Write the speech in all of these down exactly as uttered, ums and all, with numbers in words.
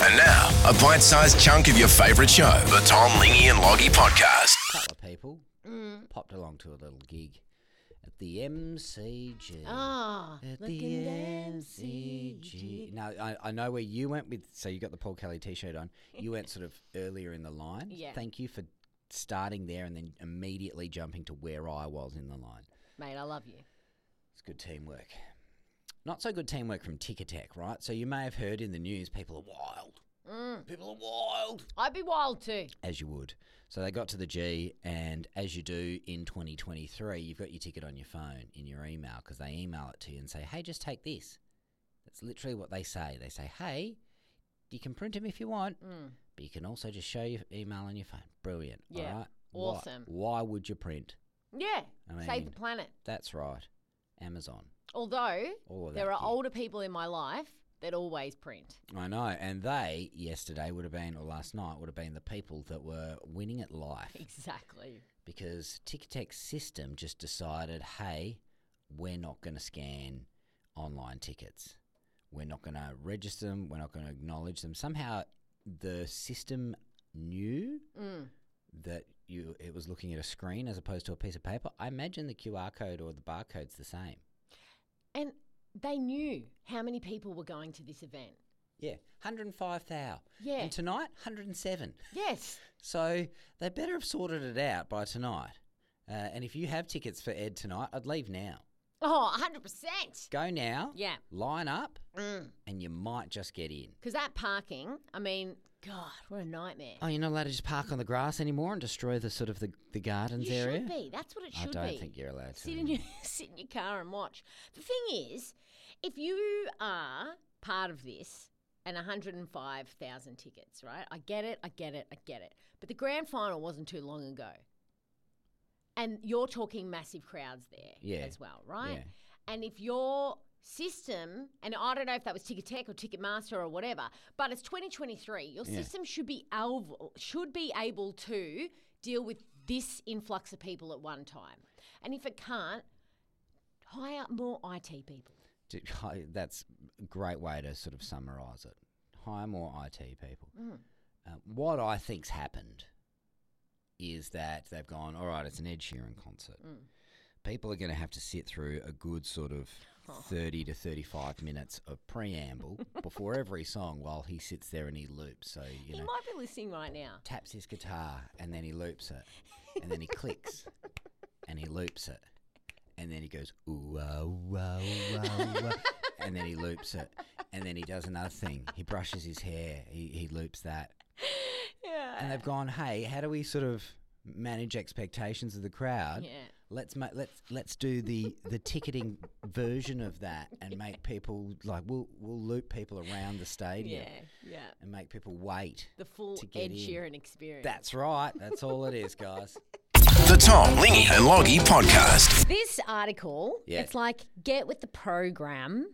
And now, a bite-sized chunk of your favourite show, the Tom, Lingy and Loggy podcast. A couple of people mm. popped along to a little gig at the M C G. Oh, at the M C G. Now, I, I know where you went with, so you got the Paul Kelly T-shirt on. You went sort of earlier in the line. Yeah. Thank you for starting there and then immediately jumping to where I was in the line. Mate, I love you. It's good teamwork. Not so good teamwork from Ticketek, right? So you may have heard in the news, people are wild. Mm. People are wild. I'd be wild too. As you would. So they got to the G, and as you do in twenty twenty-three, you've got your ticket on your phone, in your email, because they email it to you and say, hey, just take this. That's literally what they say. They say, hey, you can print them if you want, Mm. but you can also just show your email on your phone. Brilliant. Yeah. All right? Awesome. Why, why would you print? Yeah. I mean, Save the planet. That's right. Amazon. Although All of there that are gear. older people in my life that always print. I know, and they, yesterday would have been, or last night, would have been the people that were winning at life. Exactly. Because Ticketek's system just decided, hey, we're not going to scan online tickets. We're not going to register them. We're not going to acknowledge them. Somehow the system knew Mm. that you it was looking at a screen as opposed to a piece of paper. I imagine the Q R code or the barcode's the same. And they knew how many people were going to this event. Yeah, one hundred five thousand. Yeah. And tonight, one hundred seven. Yes. So they better have sorted it out by tonight. Uh, and if you have tickets for Ed tonight, I'd leave now. Oh, one hundred percent. Go now. Yeah. Line up, Mm. and you might just get in. Because that parking, I mean, God, what a nightmare. Oh, you're not allowed to just park on the grass anymore and destroy the sort of the, the gardens You area? should be. That's what it should be. I don't think you're allowed to. Sit in your sit in your car and watch. The thing is, if you are part of this and one hundred five thousand tickets, right? I get it, I get it, I get it. But the grand final wasn't too long ago. And you're talking massive crowds there Yeah. as well, right? Yeah. And if your system, and I don't know if that was Ticketek or Ticketmaster or whatever, but it's twenty twenty-three. Your Yeah. system should be able, should be able to deal with this influx of people at one time. And if it can't, hire more I T people. Do- hi- That's a great way to sort of summarise it. Hire more I T people. Mm. Uh, what I think's happened is that they've gone, all right, it's an Ed Sheeran concert. Mm. People are going to have to sit through a good sort of thirty to thirty-five minutes of preamble before every song while he sits there and he loops. So, you He know, might be listening right now. taps his guitar and then he loops it and then he clicks and he loops it and then he goes, ooh, ah, ooh, ah, ooh, ah, ooh, ah, and then he loops it and then he does another thing. He brushes his hair. He, he loops that. Yeah. And they've gone, hey, how do we sort of manage expectations of the crowd? Yeah. Let's ma- let's let's do the, the ticketing version of that and make people like we'll we'll loop people around the stadium Yeah, yeah. and make people wait. The full to get Ed in. Sheeran experience. That's right. That's all it is, guys. The Tom, Lingy and Loggy podcast. This article, Yeah. it's like get with the program.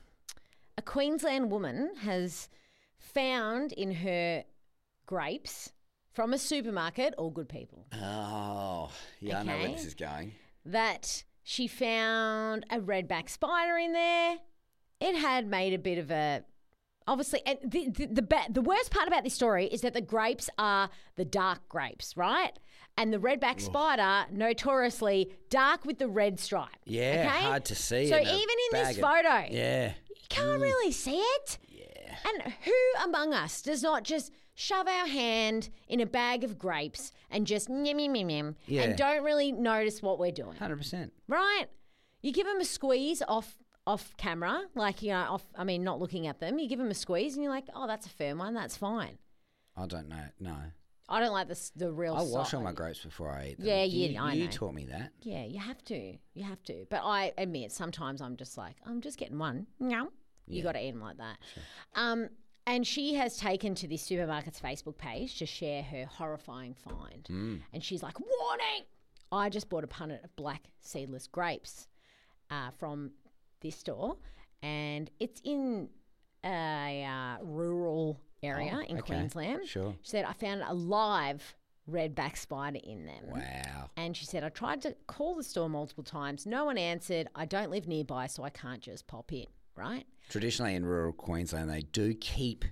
A Queensland woman has found in her grapes from a supermarket, all good people, Oh, yeah, I know where Okay. this is going. that she found a redback spider in there. It had made a bit of a, obviously, and the the the, ba- the worst part about this story is that the grapes are the dark grapes, right? And the redback spider, notoriously dark with the red stripe. Yeah, okay? hard to see. So in even a in this bag of- photo, Yeah. you can't really see it. Yeah. And who among us does not just shove our hand in a bag of grapes and just nyam, nyam, nyam, nyam, Yeah. and don't really notice what we're doing, one hundred percent. right? You give them a squeeze off off camera, like, you know, off, I mean, not looking at them. You give them a squeeze and you're like, oh, that's a firm one, that's fine. I don't know. No. I don't like this, the real I wash soft- all my grapes before I eat them. Yeah, you, yeah, I You know. taught me that. Yeah, you have to. You have to. But I admit, sometimes I'm just like, I'm just getting one. No. You Yeah. got to eat them like that. Um, and she has taken to this supermarket's Facebook page to share her horrifying find. Mm. And she's like, warning! I just bought a punnet of black seedless grapes uh, from this store. And it's in a uh, rural area Oh, in okay. Queensland. Sure. She said, I found a live redback spider in them. Wow. And she said, I tried to call the store multiple times. No one answered. I don't live nearby, so I can't just pop in, right? Traditionally in rural Queensland, they do keep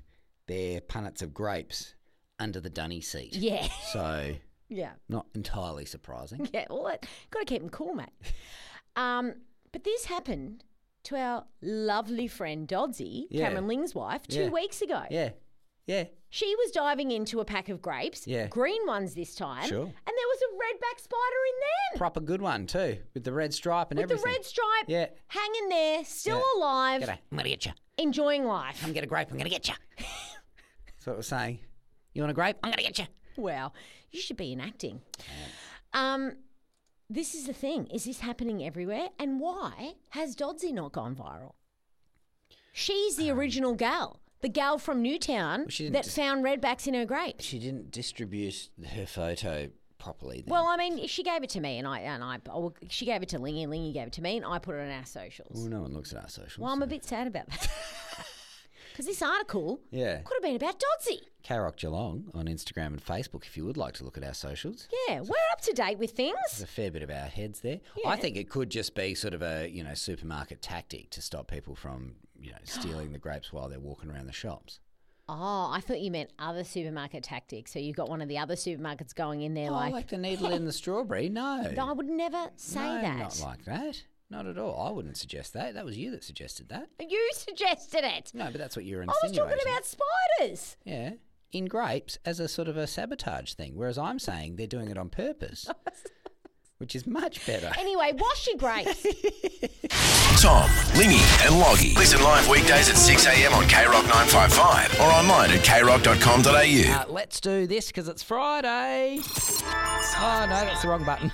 their punnets of grapes under the dunny seat. Yeah. So Yeah. not entirely surprising. Yeah, well, got to keep them cool, mate. Um, but this happened to our lovely friend Dodsey, Yeah. Cameron Ling's wife, two Yeah. weeks ago. Yeah. Yeah. She was diving into a pack of grapes, Yeah. green ones this time, Sure. and there was a redback spider in them Proper good one too, with the red stripe and with everything. the red stripe, Yeah. hanging there, still Yeah. alive, G'day. I'm gonna get you. enjoying life. Come get a grape. I'm gonna get you. That's what it was saying. You want a grape? I'm gonna get you. Wow, you should be in acting. Um, this is the thing. Is this happening everywhere? And why has Dodsey not gone viral? She's the original gal, the gal from Newtown she didn't that dis- found redbacks in her grapes. She didn't distribute her photo properly. Then. Well, I mean, she gave it to me, and I and I. oh, she gave it to Lingy, and Lingy gave it to me, and I put it on our socials. Well, no one looks at our socials. Well, I'm a so- bit sad about that because this article Yeah. could have been about Dodsey. K-Rock Geelong on Instagram and Facebook if you would like to look at our socials. Yeah, we're up to date with things. There's a fair bit of our heads there. Yeah. I think it could just be sort of a, you know, supermarket tactic to stop people from, you know, stealing the grapes while they're walking around the shops. Oh, I thought you meant other supermarket tactics. So you've got one of the other supermarkets going in there Oh, like, like the needle in the strawberry? No. No, I would never say no, that. not like that. Not at all. I wouldn't suggest that. That was you that suggested that. You suggested it. No, but that's what you're I was insinuating. talking about spiders. Yeah. In grapes as a sort of a sabotage thing, whereas I'm saying they're doing it on purpose, which is much better. Anyway, wash your grapes. Tom, Lingy, and Loggy. Listen live weekdays at six a.m. on K Rock nine five five or online at k rock dot com dot a u. Uh, let's do this because it's Friday. Oh, no, that's the wrong button.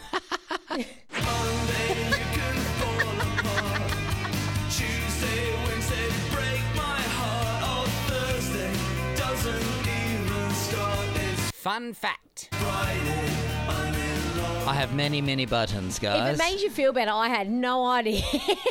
Fun fact. I have many, many buttons, If guys. it made you feel better, I had no idea.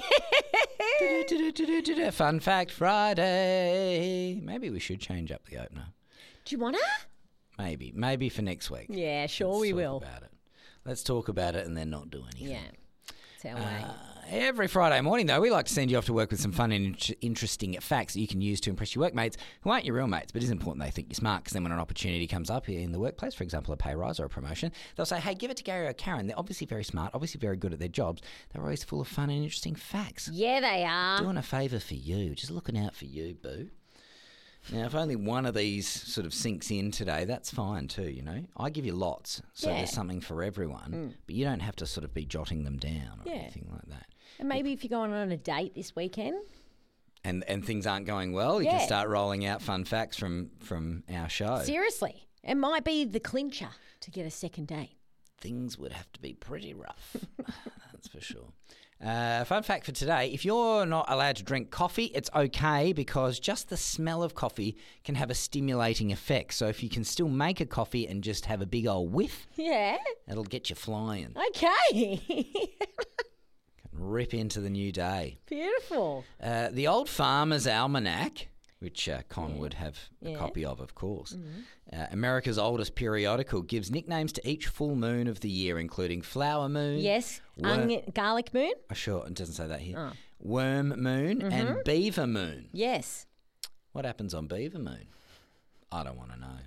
Fun fact Friday. Maybe we should change up the opener. Do you want to? Maybe. Maybe for next week. Yeah, sure Let's we talk will. About it. Let's talk about it and then not do anything. Yeah, it's our way. Uh, every Friday morning, though, we like to send you off to work with some fun and int- interesting facts that you can use to impress your workmates who aren't your real mates, but it's important they think you're smart because then when an opportunity comes up in the workplace, for example, a pay rise or a promotion, they'll say, hey, give it to Gary or Karen. They're obviously very smart, obviously very good at their jobs. They're always full of fun and interesting facts. Yeah, they are. Doing a favour for you, just looking out for you, boo. Now, if only one of these sort of sinks in today, that's fine too, you know. I give you lots, so Yeah. there's something for everyone, but you don't have to sort of be jotting them down or Yeah. anything like that. And maybe if you're going on a date this weekend. And and things aren't going well, you Yeah. can start rolling out fun facts from, from our show. Seriously, it might be the clincher to get a second date. Things would have to be pretty rough, that's for sure. Uh, fun fact for today, if you're not allowed to drink coffee, it's okay because just the smell of coffee can have a stimulating effect. So if you can still make a coffee and just have a big old whiff, Yeah. it'll get you flying. Okay. Rip into the new day. Beautiful. Uh, the Old Farmer's Almanac, which uh, Con would have a Yeah. copy of, of course. Uh, America's oldest periodical gives nicknames to each full moon of the year, including Flower Moon. Yes. Wor- Onion, garlic moon. Oh, sure, it doesn't say that here. Oh. Worm Moon and Beaver Moon. Yes. What happens on Beaver Moon? I don't want to know.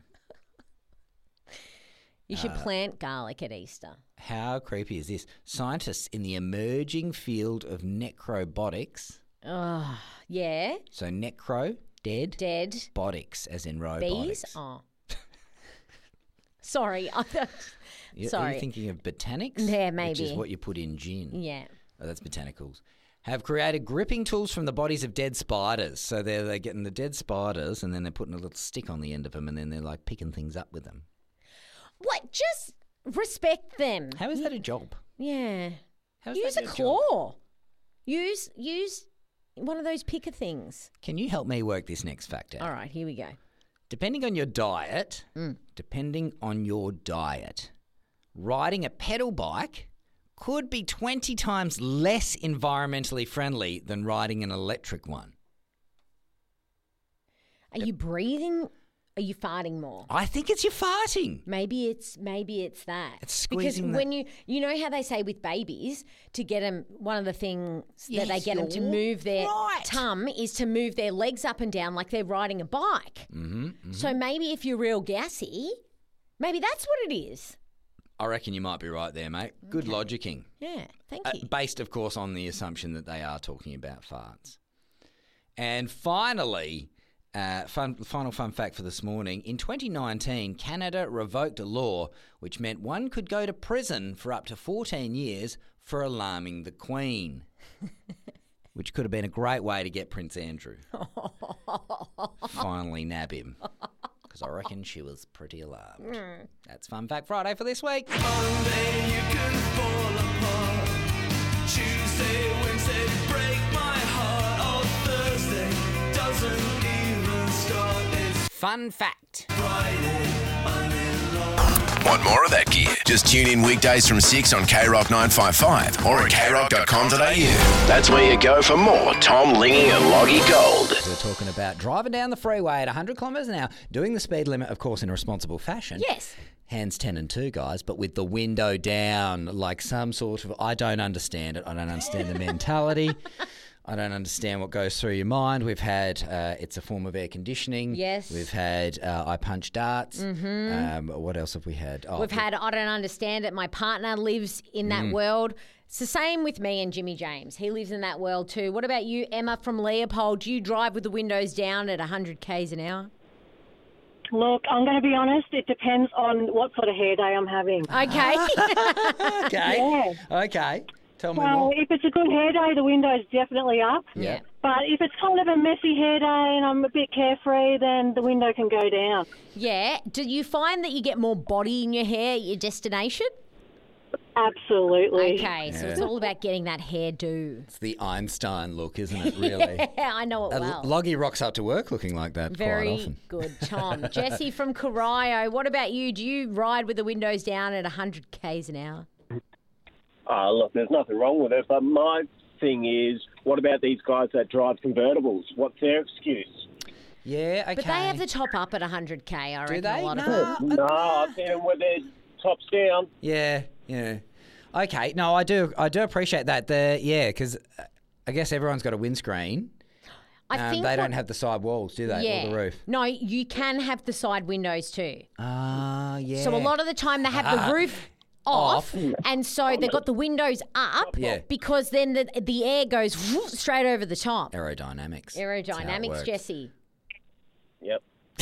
You should plant garlic at Easter. How creepy is this? Scientists in the emerging field of necrobotics, Oh, yeah. so necro, dead, Dead. botics, as in robotics. Bees. Oh. Sorry. I thought- You- Are Sorry. you thinking of botanics? Yeah, Which is maybe. what you put in gin. Yeah. Oh, that's botanicals. Have created gripping tools from the bodies of dead spiders. So they're, they're getting the dead spiders and then they're putting a little stick on the end of them and then they're like picking things up with them. What? Just respect them. How is that a job? Yeah. How's Use that a your job? claw. Use use one of those picker things. Can you help me work this next fact out? All right, here we go. Depending on your diet, Mm. depending on your diet, riding a pedal bike could be twenty times less environmentally friendly than riding an electric one. Are you breathing are you farting more? I think it's your farting. Maybe it's maybe it's that. It's squeezing because the- when you you know how they say with babies to get them, one of the things that they Yes, get them to you're move their right. tum is to move their legs up and down like they're riding a bike. Mm-hmm, mm-hmm. So maybe if you're real gassy, maybe that's what it is. I reckon you might be right there, mate. Good logicking. Yeah, thank Uh, you. based, of course, on the assumption that they are talking about farts. And finally, uh, fun, final fun fact for this morning. In twenty nineteen, Canada revoked a law which meant one could go to prison for up to fourteen years for alarming the Queen, which could have been a great way to get Prince Andrew. Finally nab him. Because I reckon she was pretty alarmed. That's Fun Fact Friday for this week. Monday you can fall apart. Tuesday, Wednesday, break my heart. Oh, Thursday doesn't even start. It's Fun Fact. Friday, I'm in love. Want more of that gear? Just tune in weekdays from six on K Rock nine five five or at k rock dot com dot a u. That's where you go for more Tom Lingy and Loggy Gold. We're talking about driving down the freeway at one hundred kilometres an hour, doing the speed limit, of course, in a responsible fashion. Yes. Hands ten and two, guys, but with the window down, like some sort of... I don't understand it. I don't understand the mentality. I don't understand what goes through your mind. We've had... Uh, it's a form of air conditioning. Yes. We've had uh, I punch darts. Mm-hmm. Um, what else have we had? Oh, We've had, I don't understand it. My partner lives in that world. It's the same with me and Jimmy James. He lives in that world too. What about you, Emma from Leopold? Do you drive with the windows down at one hundred kays an hour? Look, I'm going to be honest. It depends on what sort of hair day I'm having. Okay. Okay. Okay. Tell me Well, more. if it's a good hair day, the window's definitely up. Yeah. But if it's kind of a messy hair day and I'm a bit carefree, then the window can go down. Yeah. Do you find that you get more body in your hair at your destination? Absolutely. Okay, so it's Yeah. all about getting that hairdo. It's the Einstein look, isn't it, really? Yeah, I know it Uh, well. Loggy rocks up to work looking like that quite Very often. good, Tom. Jesse from Corio, what about you? Do you ride with the windows down at one hundred kays an hour? Uh, look, there's nothing wrong with it, but my thing is, what about these guys that drive convertibles? What's their excuse? Yeah, okay. But they have the top up at one hundred k, I reckon. Do they? A lot No. of them. No, I've seen them with their tops down. Yeah, yeah. Okay, no, I do, I do appreciate that. The yeah, because I guess everyone's got a windscreen. I Um, think they what- don't have the side walls, do they, yeah. or the roof? No, you can have the side windows too. Ah, yeah. So a lot of the time they have Ah. the roof off, Off. and so they've got the windows up Yeah. because then the the air goes whoop straight over the top. aerodynamics. That's how it Aerodynamics, works. Jesse. Yep.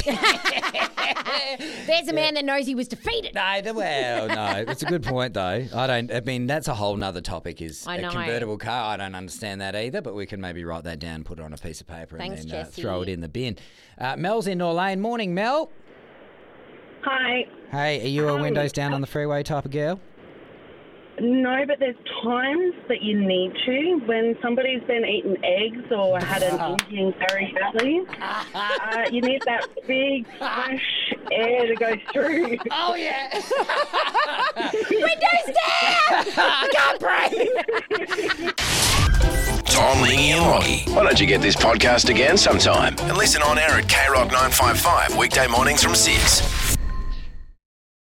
There's a man that knows he was defeated. No, the- well, no, it's a good point though. I don't. I mean, that's a whole nother topic. Is I know. a convertible car? I don't understand that either. But we can maybe write that down, put it on a piece of paper, Thanks, and then uh, Jesse. throw it in the bin. Uh, Mel's in Norlane. Morning, Mel. Hi. Hey, are you a windows down on the freeway type of girl? No, but there's times that you need to. When somebody's been eating eggs or had an Indian curry belly, uh, you need that big, fresh air to go through. Oh yeah. Windows down! Can't breathe. Tom Lingy and Loggy. Why don't you get this podcast again sometime and listen on air at K Rock nine five five weekday mornings from six.